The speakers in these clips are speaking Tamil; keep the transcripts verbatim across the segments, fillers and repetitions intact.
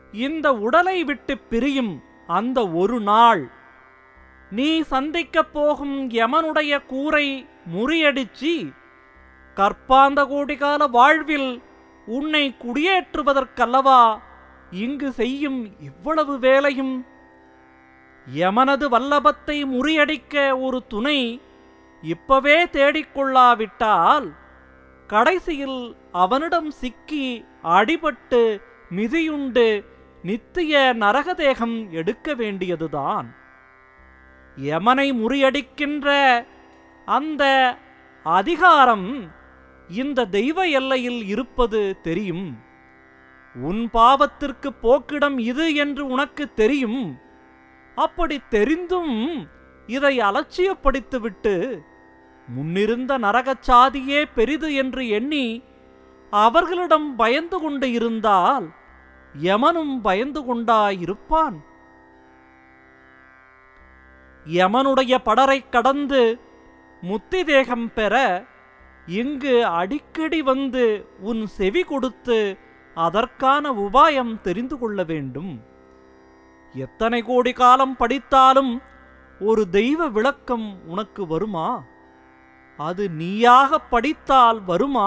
இந்த உடலை விட்டு பிரியும் அந்த ஒரு நாள் நீ சந்திக்கப் போகும் யமனுடைய கூரை முறியடிச்சு கற்பாந்த கோடிகால வாழ்வில் உன்னை குடியேற்றுவதற்கல்லவா இங்கு செய்யும் இவ்வளவு வேலையும்? யமனது வல்லபத்தை முறியடிக்க ஒரு துணை இப்பவே தேடிக்கொள்ளாவிட்டால் கடைசியில் அவனிடம் சிக்கி அடிபட்டு மிதியுண்டு நித்திய நரகதேகம் எடுக்க வேண்டியதுதான். யமனை முறியடிக்கின்ற அந்த அதிகாரம் இந்த தெய்வ எல்லையில் இருப்பது தெரியும். உன் பாவத்திற்கு போக்கிடம் இது என்று உனக்கு தெரியும். அப்படி தெரிந்தும் இதை அலட்சியப்படுத்திவிட்டு முன்னிருந்த நரகச்சாதியே பெரிது என்று எண்ணி அவர்களிடம் பயந்து கொண்டு இருந்தால் யமனும் பயந்து கொண்டாயிருப்பான். யமனுடைய படரை கடந்து முத்தி தேகம் பெற இங்கு அடிக்கடி வந்து உன் செவி கொடுத்து அதற்கான உபாயம் தெரிந்து கொள்ள வேண்டும். எத்தனை கோடி காலம் படித்தாலும் ஒரு தெய்வ விளக்கம் உனக்கு வருமா? அது நீயாக படித்தால் வருமா?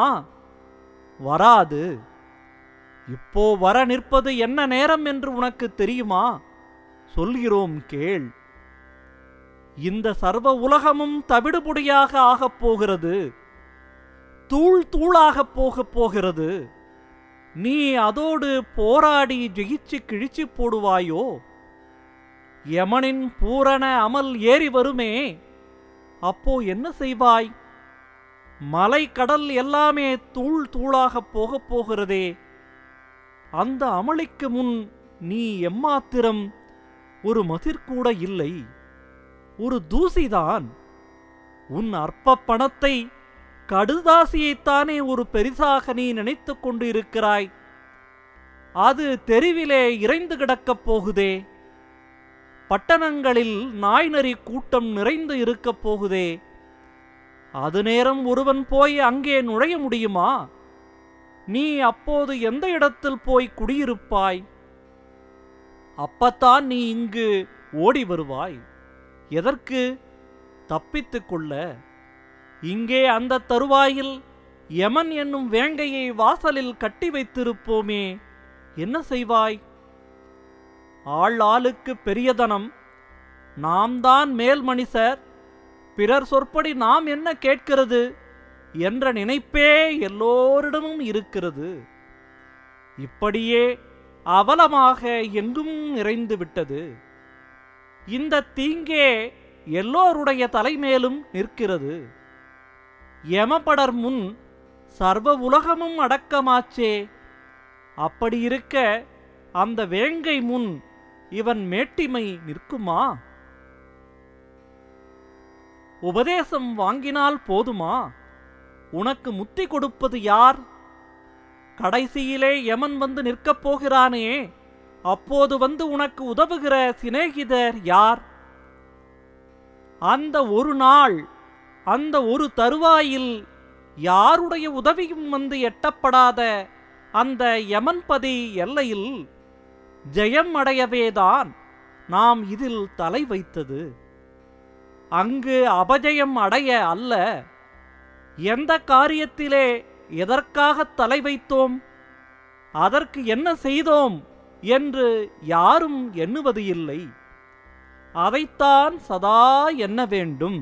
வராது. இப்போ வர நிற்பது என்ன நேரம் என்று உனக்கு தெரியுமா? சொல்கிறோம் கேள். இந்த சர்வ உலகமும் தவிடுபொடியாக ஆகப் போகிறது. தூள் தூளாகப் போகப் போகிறது. நீ அதோடு போராடி ஜெயிச்சு கிழிச்சு போடுவாயோ? யமனின் பூரண அமல் ஏறி வருமே, அப்போ என்ன செய்வாய்? மலை கடல் எல்லாமே தூள் தூளாகப் போகப் போகிறதே. அந்த அமளிக்கு முன் நீ எம்மாத்திரம் ஒரு மதிர்கூட இல்லை, ஒரு தூசிதான். உன் அற்ப பணத்தை கடுதாசியைத்தானே ஒரு பெரிசாக நீ நினைத்து கொண்டு இருக்கிறாய். அது தெருவிலே இறைந்து கிடக்கப் போகுதே. பட்டணங்களில் நாய்நரி கூட்டம் நிறைந்து இருக்கப் போகுதே. அது நேரம் ஒருவன் போய் அங்கே நுழைய முடியுமா? நீ அப்போது எந்த இடத்தில் போய் குடியிருப்பாய்? அப்பத்தான் நீ இங்கு ஓடி வருவாய். எதற்கு? தப்பித்துக் கொள்ள. இங்கே அந்த தருவாயில் யமன் என்னும் வேங்கையை வாசலில் கட்டி வைத்திருப்போமே, என்ன செய்வாய்? ஆள் ஆளுக்கு பெரியதனம். நாம் தான் மேல் மனுஷர், பிறர் சொற்படி நாம் என்ன கேட்கிறது என்ற நினைப்பே எல்லோரிடமும் இருக்கிறது. இப்படியே அவலமாக எங்கும் நிறைந்து விட்டது. இந்த தீங்கே எல்லோருடைய தலைமேலும் நிற்கிறது. யமபடர் முன் சர்வ உலகமும் அடக்கமாச்சே. அப்படியிருக்க அந்த வேங்கை முன் இவன் மேட்டிமை நிற்குமா? உபதேசம் வாங்கினால் போதுமா? உனக்கு முத்தி கொடுப்பது யார்? கடைசியிலே யமன் வந்து நிற்கப் போகிறானே, அப்போது வந்து உனக்கு உதவுகிற சிநேகிதர் யார்? அந்த ஒரு நாள், அந்த ஒரு தருவாயில் யாருடைய உதவியும் வந்து எட்டப்படாத அந்த யமன்பதி எல்லையில் ஜெயம் அடையவேதான் நாம் இதில் தலை வைத்தது. அங்கு அபஜயம் அடைய அல்ல. எந்த காரியத்திலே எதற்காக தலை வைத்தோம், அதற்கு என்ன செய்தோம் என்று யாரும் எண்ணுவது இல்லை. அதைத்தான் சதா எண்ண வேண்டும்.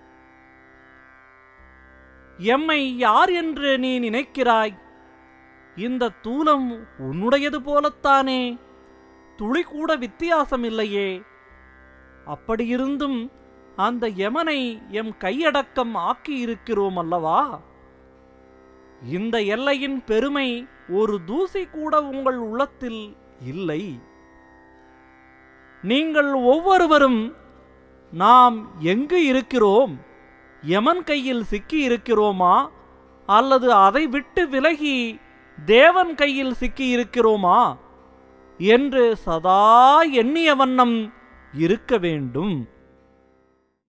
எம்மை யார் என்று நீ நினைக்கிறாய்? இந்த தூலம் உன்னுடையது போலத்தானே, துளி கூட வித்தியாசமில்லையே. அப்படியிருந்தும் அந்த யமனை எம் கையடக்கம் ஆக்கியிருக்கிறோம் அல்லவா? இந்த எல்லையின் பெருமை ஒரு தூசி கூட உங்கள் உள்ளத்தில் இல்லை. நீங்கள் ஒவ்வொருவரும் நாம் எங்கு இருக்கிறோம், யமன் கையில் சிக்கி இருக்கிறோமா, அல்லது அதை விட்டு விலகி தேவன் கையில் சிக்கி இருக்கிறோமா என்று சதா எண்ணிய வண்ணம் இருக்க வேண்டும்.